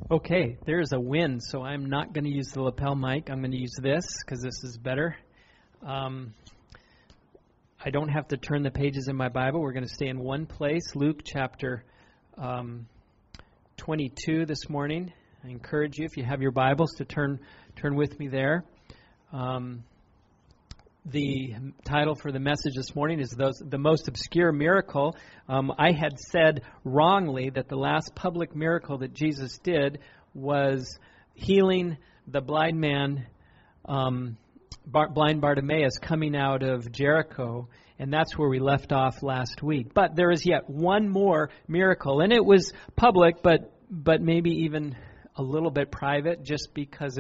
Okay, there's a wind, so I'm not going to use the lapel mic. I'm going to use this because this is better. I don't have to turn the pages in my Bible. We're going to stay in one place, Luke chapter 22 this morning. I encourage you, if you have your Bibles, to turn with me there. The title for the message this morning is The Most Obscure Miracle. I had said wrongly that the last public miracle that Jesus did was healing the blind man, blind Bartimaeus, coming out of Jericho, and that's where we left off last week. But there is yet one more miracle, and it was public, but maybe even a little bit private, just because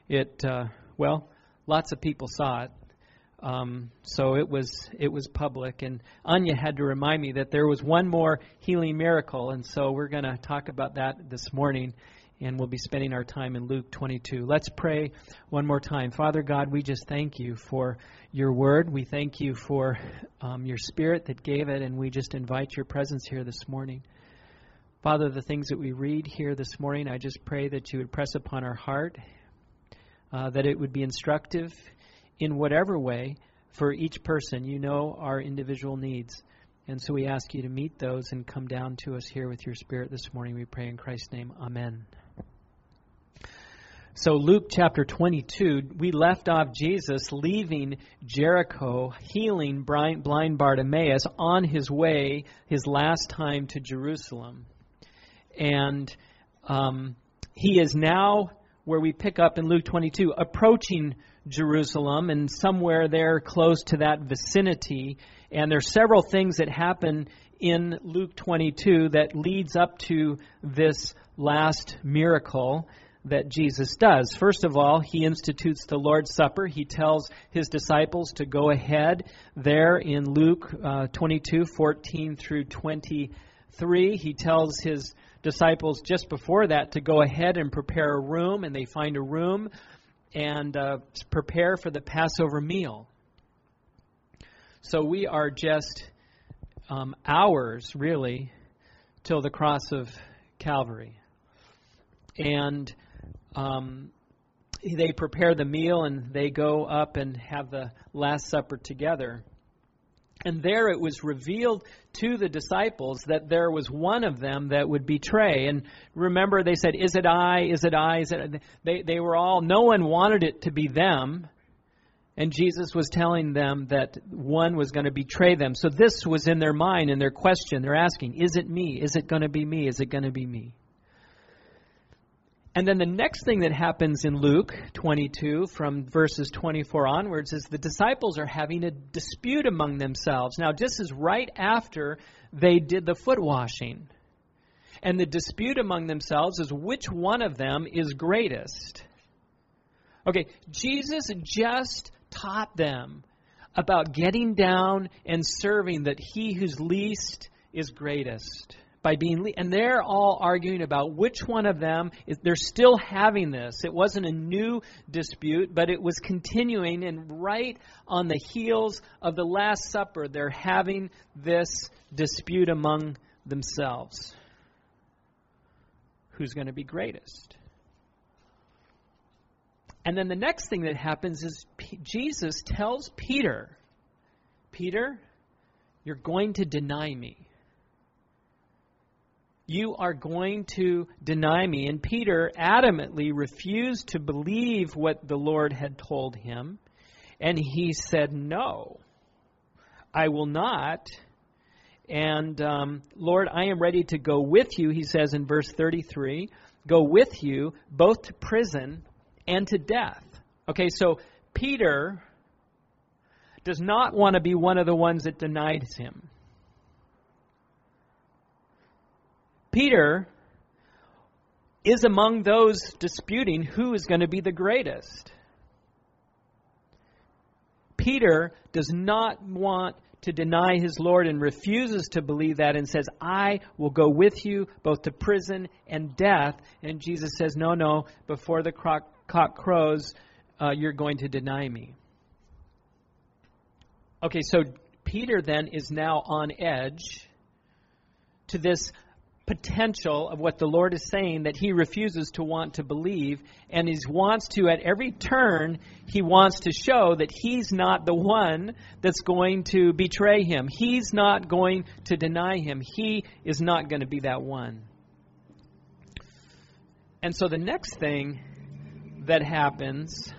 lots of people saw it. So it was public, and Anya had to remind me that there was one more healing miracle, and so we're going to talk about that this morning, and we'll be spending our time in Luke 22. Let's pray one more time. Father God, we just thank you for your word. We thank you for your Spirit that gave it, and we just invite your presence here this morning. Father, the things that we read here this morning, I just pray that you would press upon our heart, that it would be instructive in whatever way for each person. You know our individual needs. And so we ask you to meet those and come down to us here with your Spirit this morning. We pray in Christ's name. Amen. So Luke chapter 22, we left off Jesus leaving Jericho, healing blind Bartimaeus on his way, his last time to Jerusalem. And he is now, where we pick up in Luke 22, approaching Jerusalem and somewhere there close to that vicinity. And there are several things that happen in Luke 22 that leads up to this last miracle that Jesus does. First of all, he institutes the Lord's Supper. He tells his disciples to go ahead there in Luke 22, 14 through 23. He tells his disciples just before that to go ahead and prepare a room, and they find a room and prepare for the Passover meal. So we are just hours, really, till the cross of Calvary. And they prepare the meal, and they go up and have the Last Supper together. And there it was revealed to the disciples that there was one of them that would betray. And remember, they said, "Is it I? Is it I?" Is it? They were all, no one wanted it to be them. And Jesus was telling them that one was going to betray them. So this was in their mind, in their question. They're asking, is it me? Is it going to be me? Is it going to be me? And then the next thing that happens in Luke 22 from verses 24 onwards is the disciples are having a dispute among themselves. Now, this is right after they did the foot washing. And the dispute among themselves is which one of them is greatest. Okay, Jesus just taught them about getting down and serving, that he who's least is greatest. And they're all arguing about which one of them they're still having this. It wasn't a new dispute, but it was continuing, and right on the heels of the Last Supper, they're having this dispute among themselves. Who's going to be greatest? And then the next thing that happens is Jesus tells Peter, "Peter, you're going to deny me. You are going to deny me." And Peter adamantly refused to believe what the Lord had told him. And he said, "No, I will not. And Lord, I am ready to go with you," he says in verse 33, "go with you both to prison and to death." Okay, so Peter does not want to be one of the ones that denies him. Peter is among those disputing who is going to be the greatest. Peter does not want to deny his Lord and refuses to believe that and says, "I will go with you both to prison and death." And Jesus says, no, before the cock crows, you're going to deny me. Okay, so Peter then is now on edge to this potential of what the Lord is saying that he refuses to want to believe, and he wants to, at every turn, he wants to show that he's not the one that's going to betray him. He's not going to deny him. He is not going to be that one. And so the next thing that happens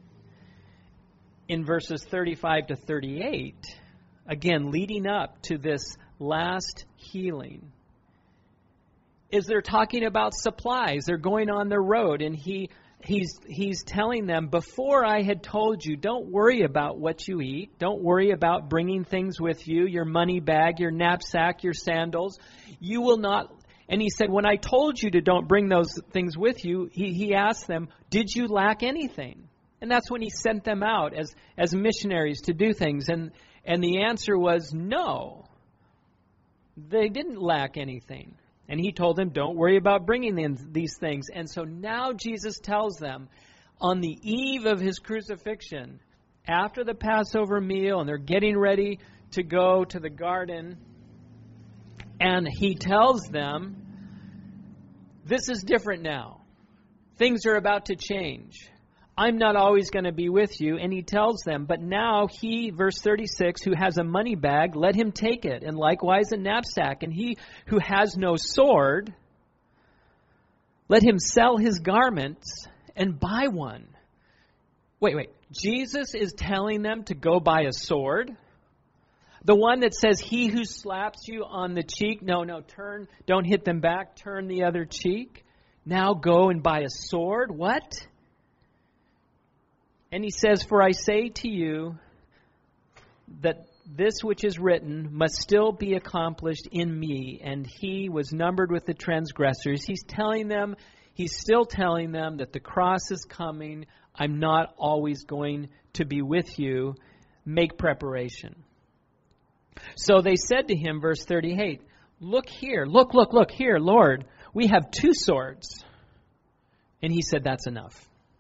in verses 35 to 38, again, leading up to this last healing, is they're talking about supplies. They're going on the road, and he's telling them, before I had told you, don't worry about what you eat. Don't worry about bringing things with you, your money bag, your knapsack, your sandals. You will not. And he said, when I told you to don't bring those things with you, he asked them, did you lack anything? And that's when he sent them out as missionaries to do things. And the answer was no. They didn't lack anything. And he told them, don't worry about bringing in these things. And so now Jesus tells them, on the eve of his crucifixion, after the Passover meal, and they're getting ready to go to the garden, and he tells them, this is different now. Things are about to change. I'm not always going to be with you. And he tells them, but now he, verse 36, who has a money bag, let him take it, and likewise a knapsack. And he who has no sword, let him sell his garments and buy one. Wait. Jesus is telling them to go buy a sword? The one that says, he who slaps you on the cheek, no, turn, don't hit them back, turn the other cheek. Now go and buy a sword? What? And he says, for I say to you that this which is written must still be accomplished in me. And he was numbered with the transgressors. He's still telling them that the cross is coming. I'm not always going to be with you. Make preparation. So they said to him, verse 38, look here, look here, Lord, we have 2 swords. And he said, that's enough.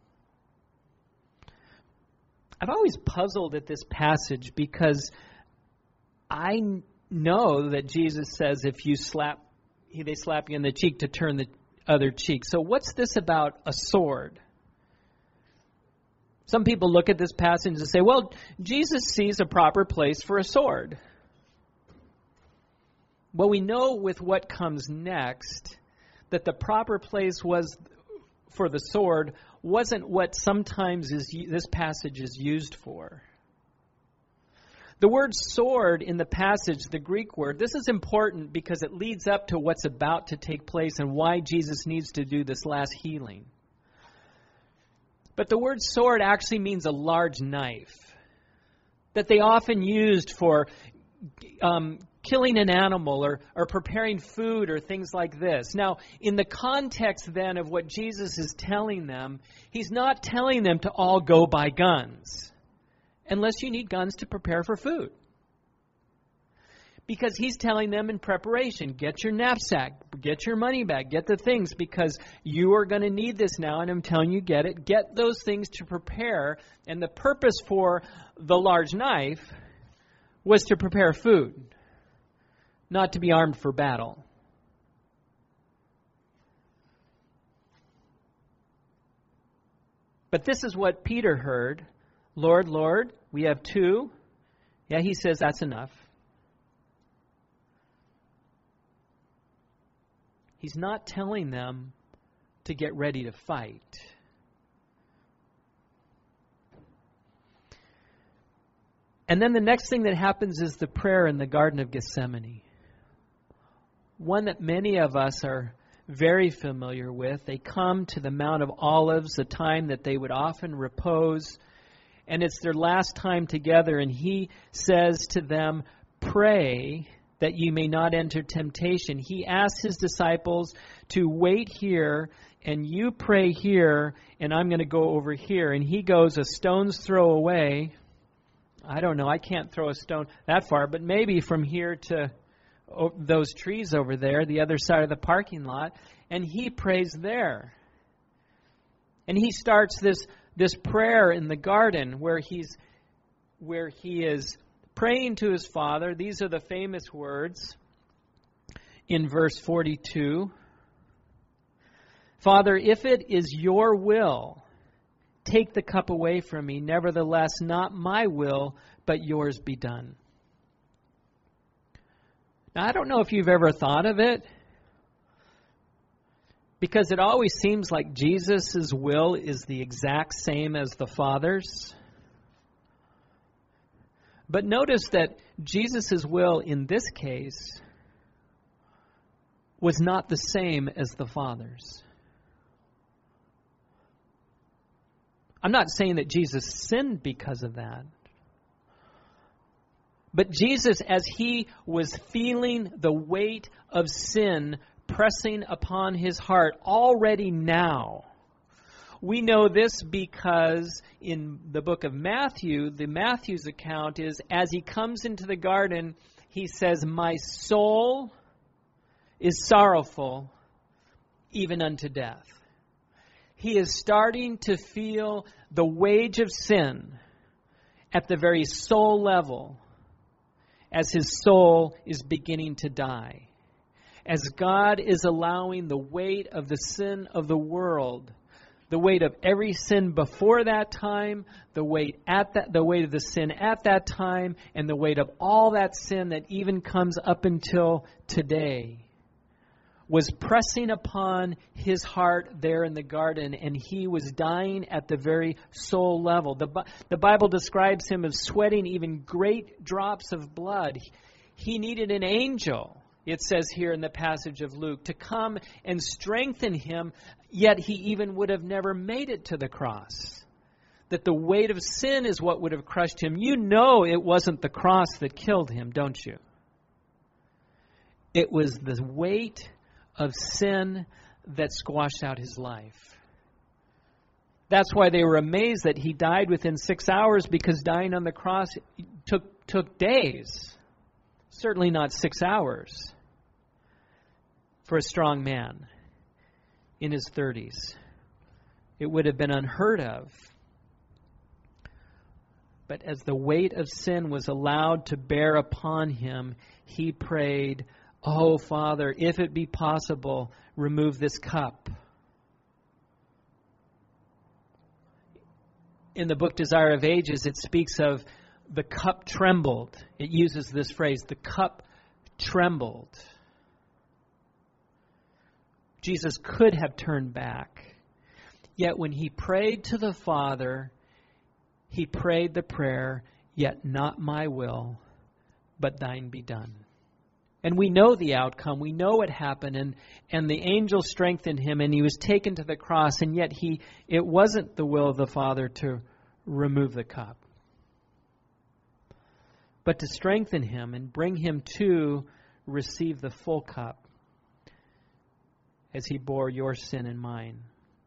I've always puzzled at this passage because I know that Jesus says if they slap you in the cheek to turn the other cheek. So what's this about a sword? Some people look at this passage and say, well, Jesus sees a proper place for a sword. Well, we know with what comes next that the proper place was for the sword wasn't what sometimes this passage is used for. The word sword in the passage, the Greek word, this is important because it leads up to what's about to take place and why Jesus needs to do this last healing. But the word sword actually means a large knife that they often used for killing an animal or preparing food or things like this. Now, in the context then of what Jesus is telling them, he's not telling them to all go buy guns unless you need guns to prepare for food. Because he's telling them in preparation, get your knapsack, get your money bag, get the things because you are going to need this now and I'm telling you get it. Get those things to prepare. And the purpose for the large knife was to prepare food, not to be armed for battle. But this is what Peter heard. Lord, Lord, we have 2. Yeah, he says that's enough. He's not telling them to get ready to fight. And then the next thing that happens is the prayer in the Garden of Gethsemane. One that many of us are very familiar with. They come to the Mount of Olives, the time that they would often repose. And it's their last time together. And he says to them, pray that you may not enter temptation. He asks his disciples to wait here, and you pray here, and I'm going to go over here. And he goes a stone's throw away. I don't know, I can't throw a stone that far, but maybe from here to those trees over there, the other side of the parking lot, and he prays there. And he starts this prayer in the garden where he is praying to his Father. These are the famous words. in verse 42. Father, if it is your will, take the cup away from me. Nevertheless, not my will, but yours be done. Now, I don't know if you've ever thought of it, because it always seems like Jesus' will is the exact same as the Father's. But notice that Jesus' will in this case was not the same as the Father's. I'm not saying that Jesus sinned because of that. But Jesus, as he was feeling the weight of sin pressing upon his heart already now, we know this because in the book of Matthew, the Matthew's account is, as he comes into the garden, he says, my soul is sorrowful even unto death. He is starting to feel the wage of sin at the very soul level as his soul is beginning to die. As God is allowing the weight of the sin of the world, the weight of every sin before that time, the weight of the sin at that time, and the weight of all that sin that even comes up until today, was pressing upon his heart there in the garden, and he was dying at the very soul level. The Bible describes him as sweating even great drops of blood. He needed an angel, it says here in the passage of Luke, to come and strengthen him, yet he even would have never made it to the cross. That the weight of sin is what would have crushed him. You know it wasn't the cross that killed him, don't you? It was the weight of sin that squashed out his life. That's why they were amazed that he died within 6 hours, because dying on the cross took days. Certainly not 6 hours for a strong man in his 30s. It would have been unheard of. But as the weight of sin was allowed to bear upon him, he prayed, oh, Father, if it be possible, remove this cup. In the book Desire of Ages, it speaks of the cup trembled. It uses this phrase, the cup trembled. Jesus could have turned back. Yet when he prayed to the Father, he prayed the prayer, yet not my will, but thine be done. And we know the outcome. We know what happened. And the angel strengthened him, and he was taken to the cross. And yet it wasn't the will of the Father to remove the cup, but to strengthen him and bring him to receive the full cup as he bore your sin and mine.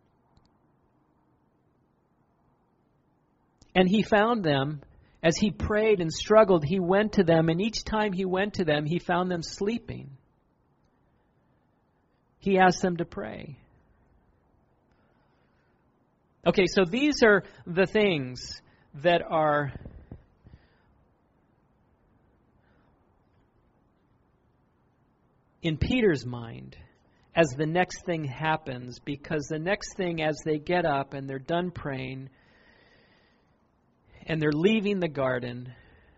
And he found them. As he prayed and struggled, he went to them, and each time he went to them, he found them sleeping. He asked them to pray. Okay, so these are the things that are in Peter's mind as the next thing happens, because the next thing, as they get up and they're done praying, and they're leaving the garden,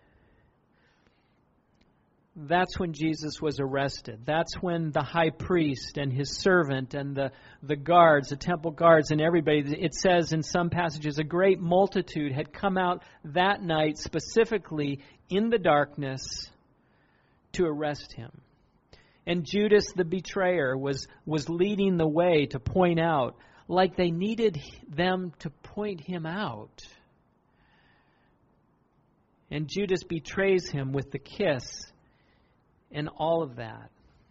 that's when Jesus was arrested. That's when the high priest and his servant and the guards, the temple guards and everybody, it says in some passages, a great multitude had come out that night specifically in the darkness to arrest him. And Judas the betrayer was leading the way to point out, like they needed them to point him out. And Judas betrays him with the kiss and all of that.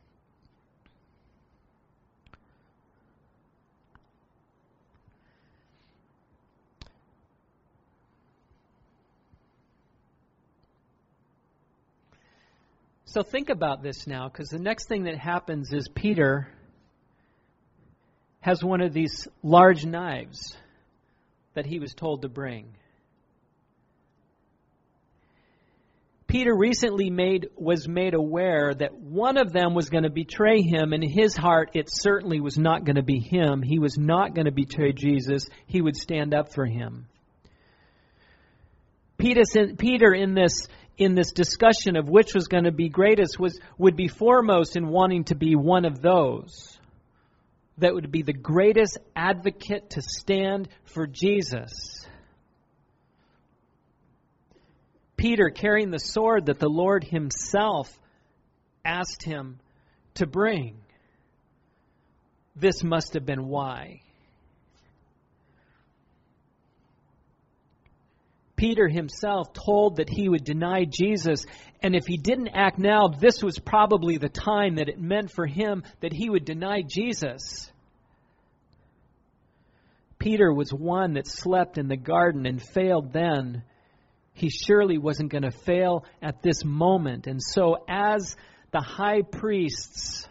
So think about this now, because the next thing that happens is Peter has one of these large knives that he was told to bring. Peter recently was made aware that one of them was going to betray him. In his heart, it certainly was not going to be him. He was not going to betray Jesus. He would stand up for him. Peter in this discussion of which was going to be greatest would be foremost in wanting to be one of those that would be the greatest advocate to stand for Jesus. Peter carrying the sword that the Lord himself asked him to bring. This must have been why. Peter himself told that he would deny Jesus, and if he didn't act now, this was probably the time that it meant for him that he would deny Jesus. Peter was one that slept in the garden and failed then. He surely wasn't going to fail at this moment. And so as the high priest's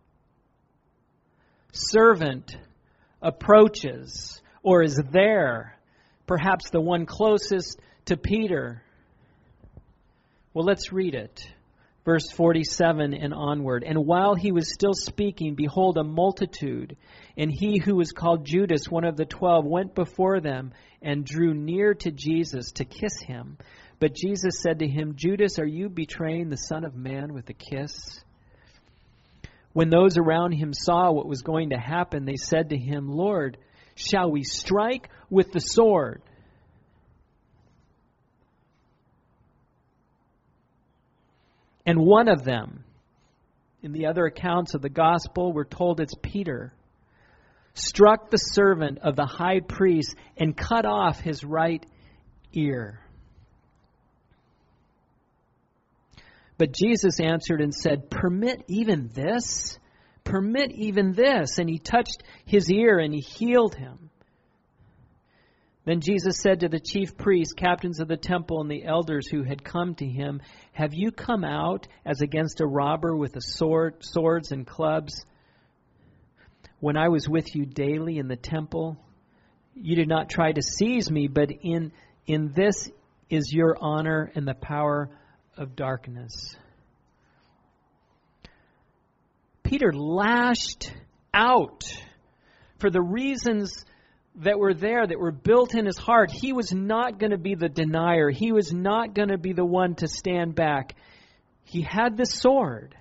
servant approaches or is there, perhaps the one closest to Peter. Well, let's read it. Verse 47 and onward. And while he was still speaking, behold, a multitude, and he who was called Judas, one of the 12, went before them and drew near to Jesus to kiss him. But Jesus said to him, Judas, are you betraying the Son of Man with a kiss? When those around him saw what was going to happen, they said to him, Lord, shall we strike with the sword? And one of them, in the other accounts of the gospel, we're told it's Peter, struck the servant of the high priest and cut off his right ear. But Jesus answered and said, permit even this? Permit even this. And he touched his ear and he healed him. Then Jesus said to the chief priests, captains of the temple, and the elders who had come to him, have you come out as against a robber with a swords and clubs? When I was with you daily in the temple, you did not try to seize me, but in this is your honor and the power of darkness. Peter lashed out for the reasons that were there, that were built in his heart. He was not going to be the denier. He was not going to be the one to stand back. He had the sword.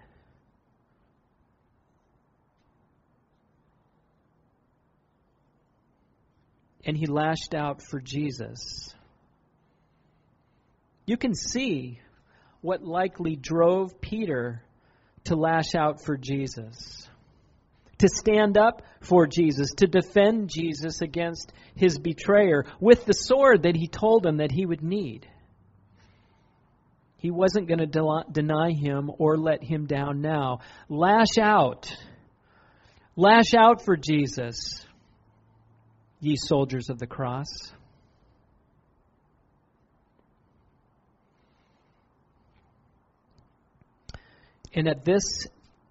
And he lashed out for Jesus. You can see what likely drove Peter to lash out for Jesus, to stand up for Jesus, to defend Jesus against his betrayer with the sword that he told him that he would need. He wasn't going to deny him or let him down now. Lash out. Lash out for Jesus, ye soldiers of the cross. And at this,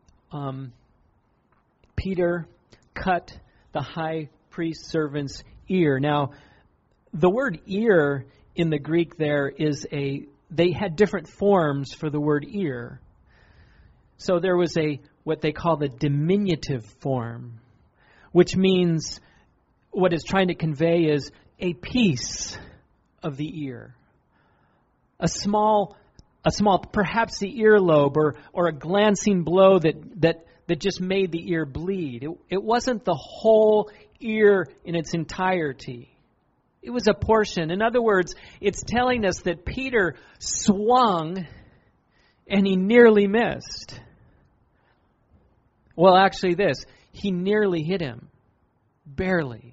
Peter cut the high priest servant's ear. Now, the word ear in the Greek there they had different forms for the word ear. So there was what they call the diminutive form, which means what it's trying to convey is a piece of the ear. A small, perhaps the earlobe or a glancing blow that just made the ear bleed. It wasn't the whole ear in its entirety. It was a portion. In other words, it's telling us that Peter swung and he nearly missed. Well, actually he nearly hit him. Barely.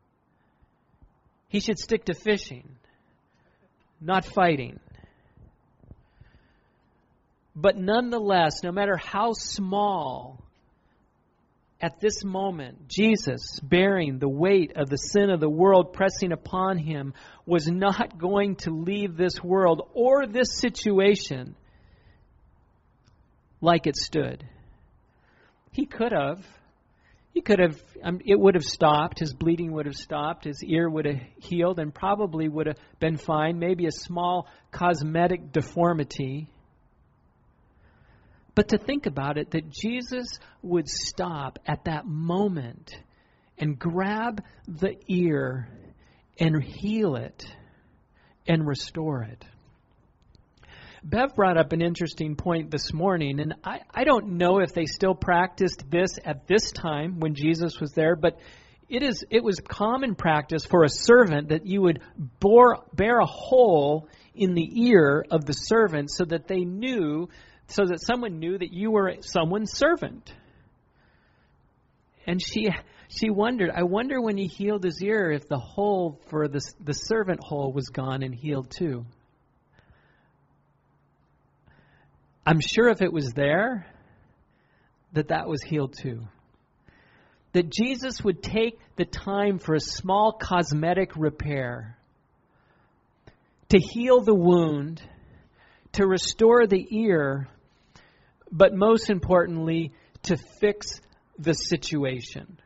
He should stick to fishing, not fighting. But nonetheless, no matter how small, at this moment, Jesus, bearing the weight of the sin of the world pressing upon him, was not going to leave this world or this situation like it stood. He could have. He could have, it would have stopped, his bleeding would have stopped, his ear would have healed and probably would have been fine, maybe a small cosmetic deformity. But to think about it, that Jesus would stop at that moment and grab the ear and heal it and restore it. Bev brought up an interesting point this morning, and I don't know if they still practiced this at this time when Jesus was there, but it was common practice for a servant that you would bear a hole in the ear of the servant so that someone knew that you were someone's servant. And she wondered, I wonder when he healed his ear if the hole for the servant hole was gone and healed too. I'm sure if it was there, that was healed too. That Jesus would take the time for a small cosmetic repair to heal the wound, to restore the ear, but most importantly, to fix the situation.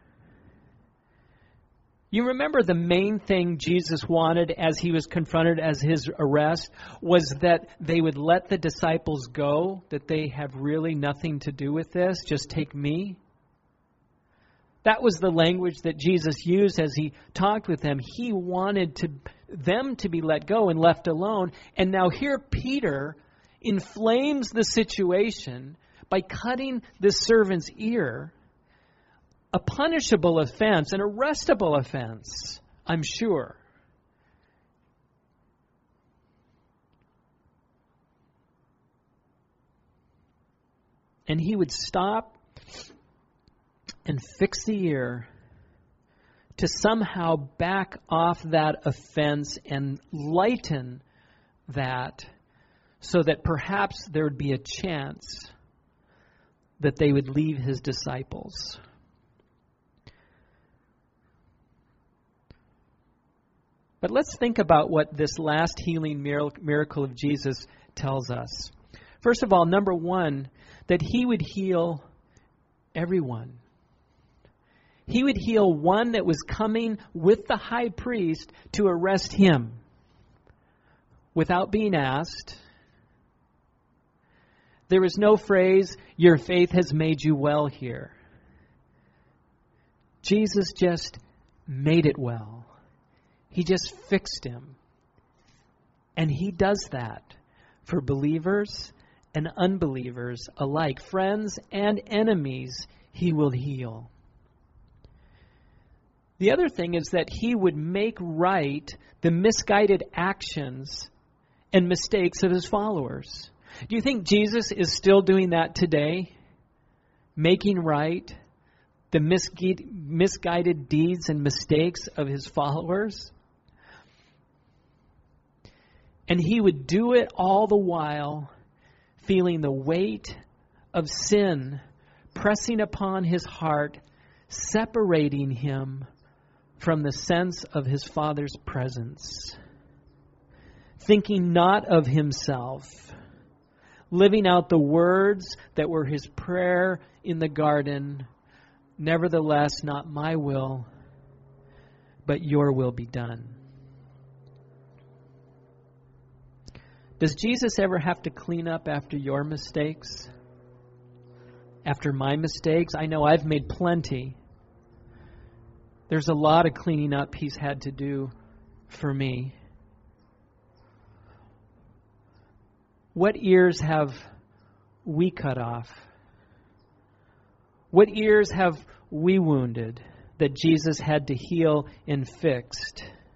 You remember the main thing Jesus wanted as he was confronted as his arrest was that they would let the disciples go, that they have really nothing to do with this, just take me. That was the language that Jesus used as he talked with them. He wanted them to be let go and left alone. And now here Peter inflames the situation by cutting the servant's ear. A punishable offense, an arrestable offense, I'm sure. And he would stop and fix the ear to somehow back off that offense and lighten that so that perhaps there would be a chance that they would leave his disciples. But let's think about what this last healing miracle of Jesus tells us. First of all, number one, that he would heal everyone. He would heal one that was coming with the high priest to arrest him without being asked. There was no phrase, your faith has made you well here. Jesus just made it well. He just fixed him. And he does that for believers and unbelievers alike. Friends and enemies, he will heal. The other thing is that he would make right the misguided actions and mistakes of his followers. Do you think Jesus is still doing that today? Making right the misguided deeds and mistakes of his followers? And he would do it all the while feeling the weight of sin pressing upon his heart, separating him from the sense of his Father's presence. Thinking not of himself, living out the words that were his prayer in the garden, nevertheless, not my will, but your will be done. Does Jesus ever have to clean up after your mistakes? After my mistakes? I know I've made plenty. There's a lot of cleaning up he's had to do for me. What ears have we cut off? What ears have we wounded that Jesus had to heal and fix?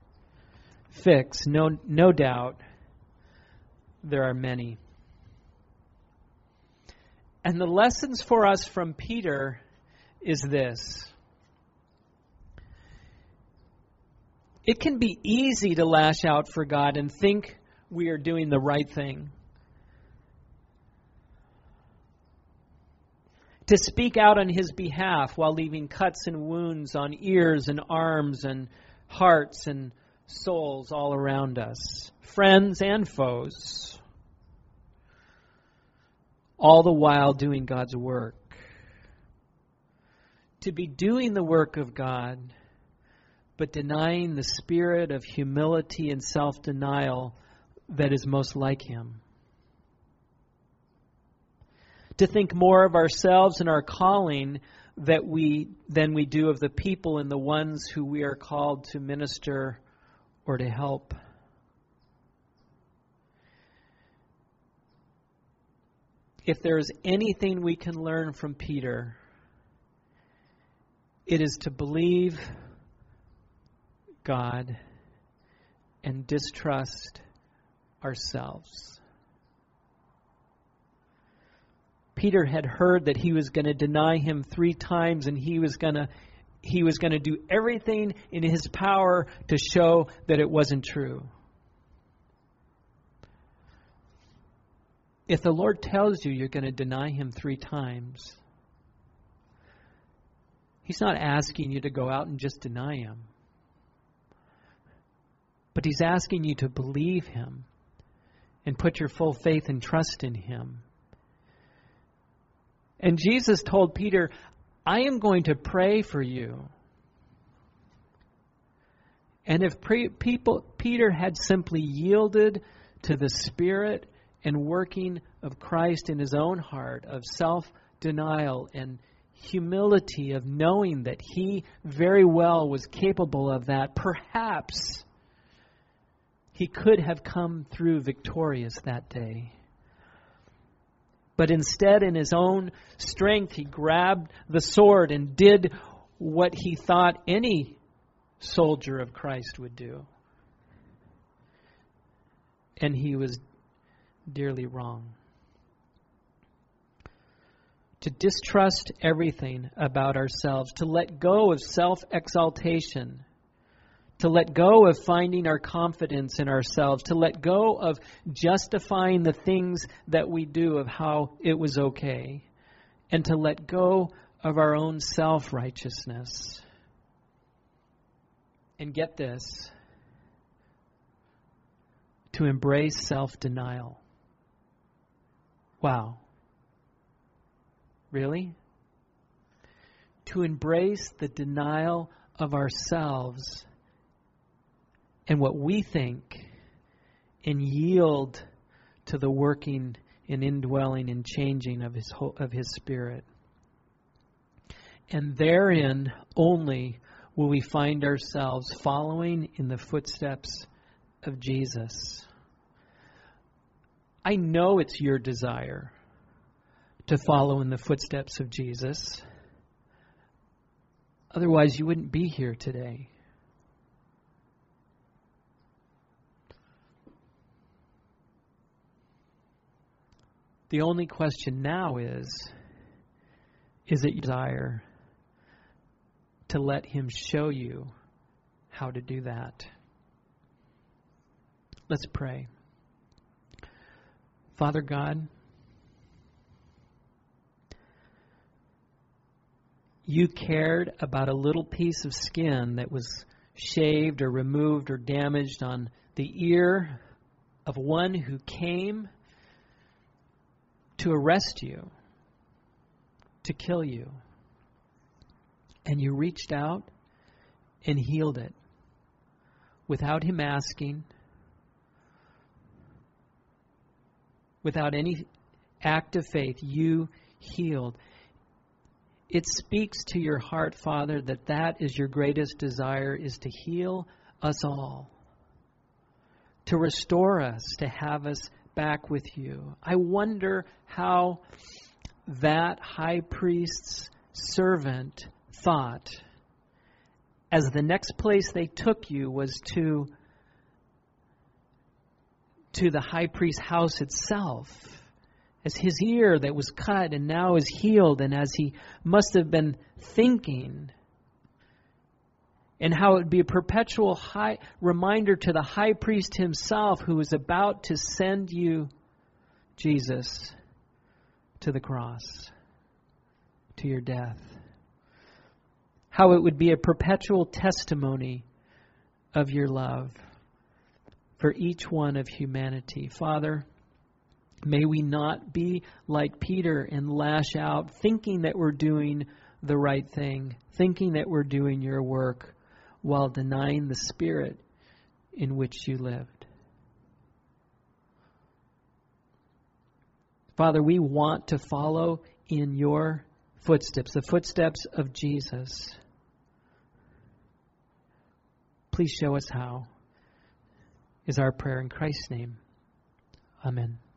No doubt. There are many. And the lessons for us from Peter is this. It can be easy to lash out for God and think we are doing the right thing. To speak out on his behalf while leaving cuts and wounds on ears and arms and hearts and souls all around us, friends and foes, all the while doing God's work. to be doing the work of God, but denying the spirit of humility and self-denial that is most like Him. To think more of ourselves and our calling than we do of the people and the ones who we are called to minister or to help. If there is anything we can learn from Peter, it is to believe God and distrust ourselves. Peter had heard that he was going to deny Him 3 times, and he was going to do everything in his power to show that it wasn't true. If the Lord tells you you're going to deny Him 3 times, He's not asking you to go out and just deny Him. But He's asking you to believe Him and put your full faith and trust in Him. And Jesus told Peter, I am going to pray for you. And if Peter had simply yielded to the Spirit and working of Christ in his own heart, of self-denial and humility, of knowing that he very well was capable of that, perhaps he could have come through victorious that day. But instead, in his own strength, he grabbed the sword and did what he thought any soldier of Christ would do. And he was dearly wrong. To distrust everything about ourselves, to let go of self-exaltation, to let go of finding our confidence in ourselves, to let go of justifying the things that we do of how it was okay, and to let go of our own self-righteousness. And get this, to embrace self-denial. Wow. Really? To embrace the denial of ourselves and what we think, and yield to the working and indwelling and changing of His Spirit. And therein only will we find ourselves following in the footsteps of Jesus. I know it's your desire to follow in the footsteps of Jesus. Otherwise, you wouldn't be here today. The only question now is it your desire to let Him show you how to do that? Let's pray. Father God, You cared about a little piece of skin that was shaved or removed or damaged on the ear of one who came to arrest you, to kill you. And You reached out and healed it without Him asking, without any act of faith. You healed. It speaks to your heart, Father, that is your greatest desire, is to heal us all, to restore us, to have us back with You. I wonder how that high priest's servant thought as the next place they took You was to the high priest's house itself, as his ear that was cut and now is healed, and as he must have been thinking, and how it would be a perpetual reminder to the high priest himself, who was about to send You, Jesus, to the cross, to Your death. How it would be a perpetual testimony of Your love for each one of humanity. Father, may we not be like Peter and lash out, thinking that we're doing the right thing, thinking that we're doing your work while denying the Spirit in which you lived. Father, we want to follow in your footsteps, the footsteps of Jesus. Please show us how, is our prayer in Christ's name. Amen.